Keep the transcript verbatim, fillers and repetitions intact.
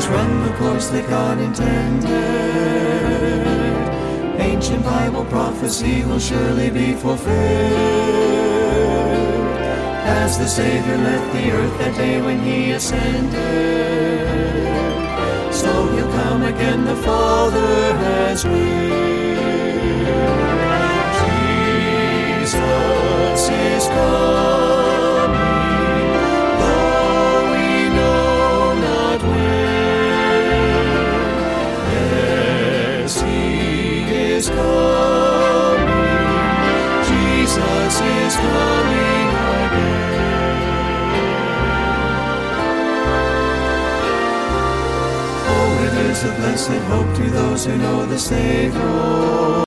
always run the course that God intended. Ancient Bible prophecy will surely be fulfilled, as the Savior left the earth that day when he ascended. So he'll come again, the Father has willed. Jesus is coming, though we know not when. Yes, he is coming. Jesus is coming again. Oh, it is a blessed hope to those who know the Savior.